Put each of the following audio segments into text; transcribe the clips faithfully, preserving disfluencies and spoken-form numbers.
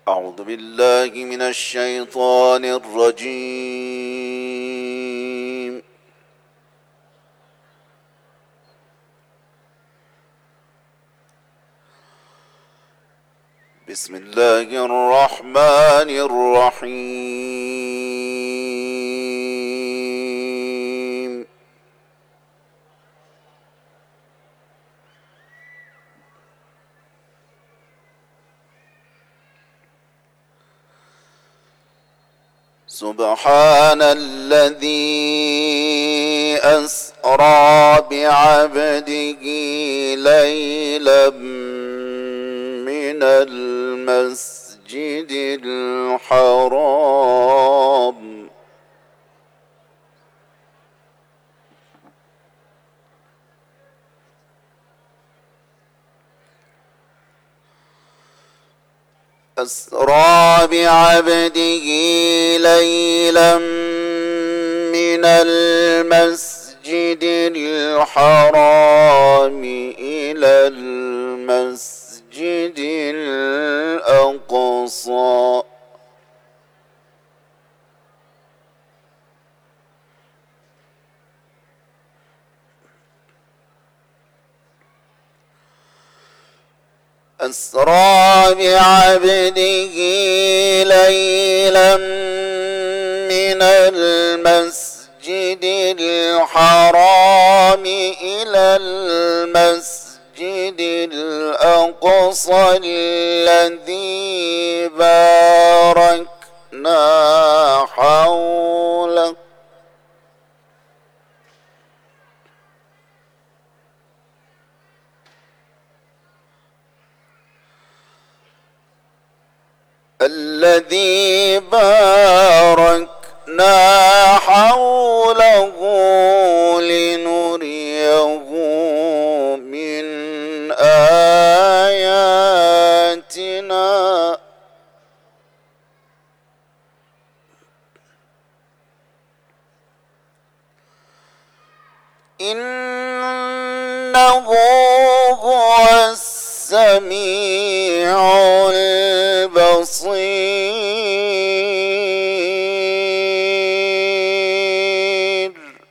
أعوذ بالله من الشيطان الرجيم. بسم الله الرحمن الرحيم. سبحان الذي أسرى بعبده ليلا من المسجد الحرام أسرى بعبده ليلا من المسجد الحرام إلى المسجد الأقصى أسرى بعبده ليلا من المسجد الحرام إلى المسجد الأقصى الذي باركنا حوله الذي باركنا حوله لنريه من آياتنا إنه هو السميع البصير.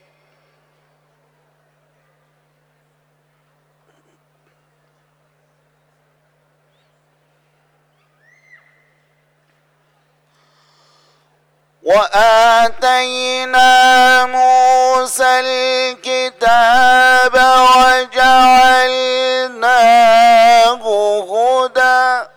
وآتينا موسى الكتاب وجعلناه هدى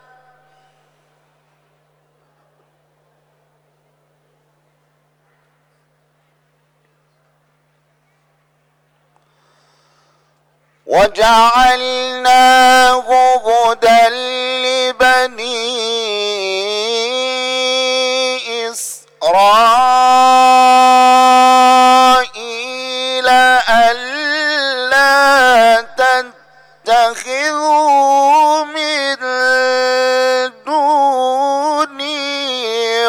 وجعلناه هدى لبني إسرائيل ألا تتخذوا من دوني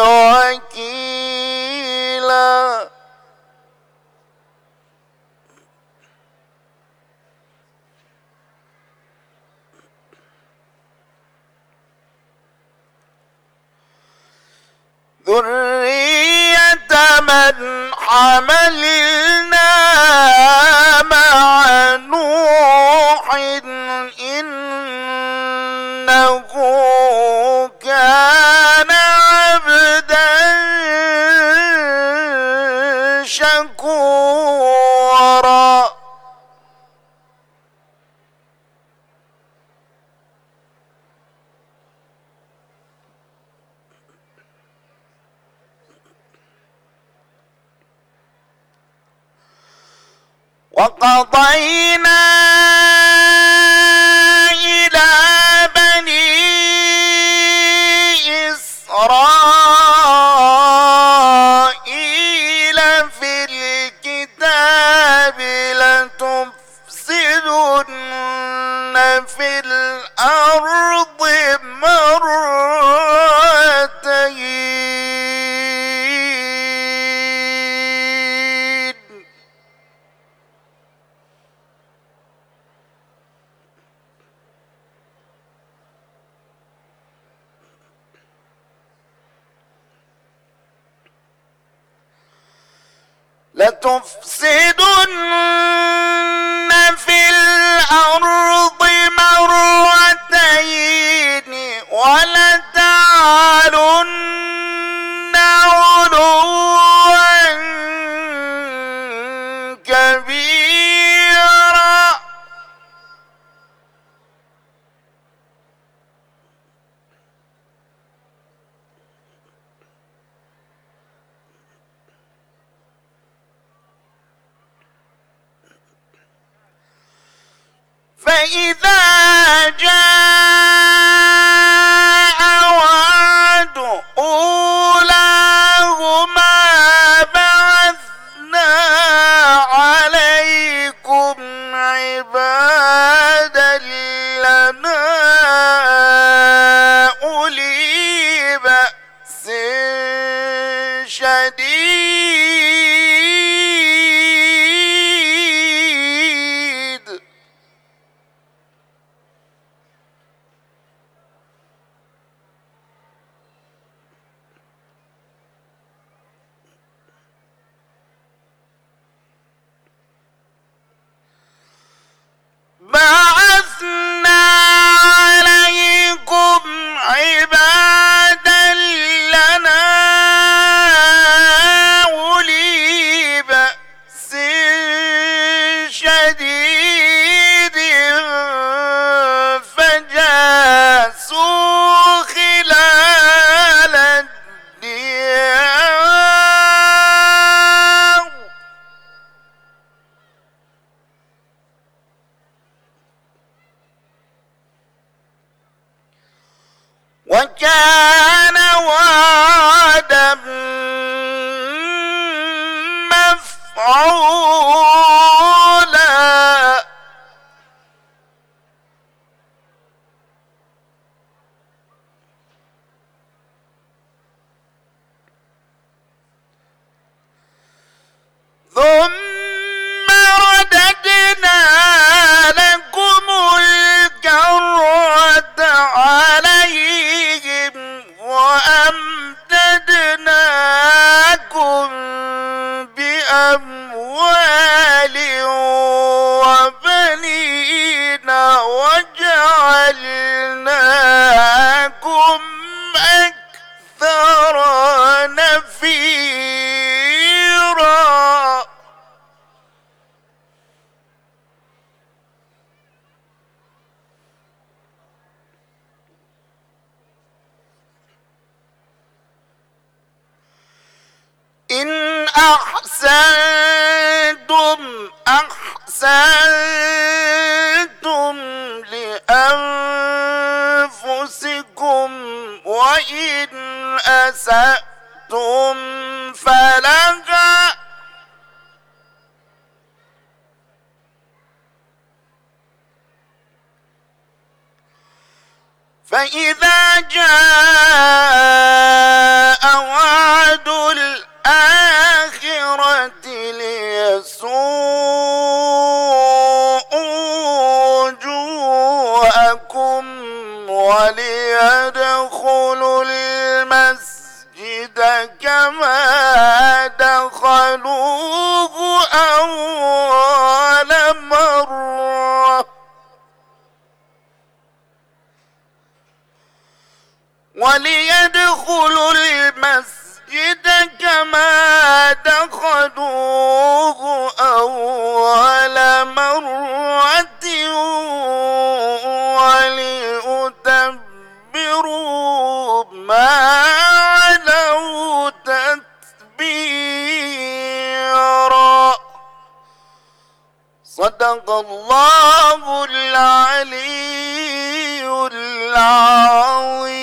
وكيلا ذرية من حملنا مع نوح إنه كان عبدا شكورا. وقضينا إلى بني إسرائيل في الكتاب لتفسدن في الأرض مرتين لتفسدن في الأرض مرتين ولتعلن علوا كبيرا. فإذا جاء وعد أولاهما بعثنا عليكم عبادا لنا أولي بأس شديد بعثنا عليكم عبادا لنا أولي بأس شديد فجاسوا خلال الديار وكان وعدا مفعولا. ثم رددنا لكم الكرة عليهم وأمددناكم بأموال وبنين وجعلناكم أكثر نفيرا. إن أحسنتم أحسنتم لأنفسكم وإن أسأتم فلها فإذا جاء وعد الآخرة ليسوءوا وجوهكم وليدخلوا المسجد كما دخلوه أول مرة وليدخلوا المسجد كما دخلوه أول مرة وليتبروا ما علوا تتبيرا. صدق الله العلي العظيم.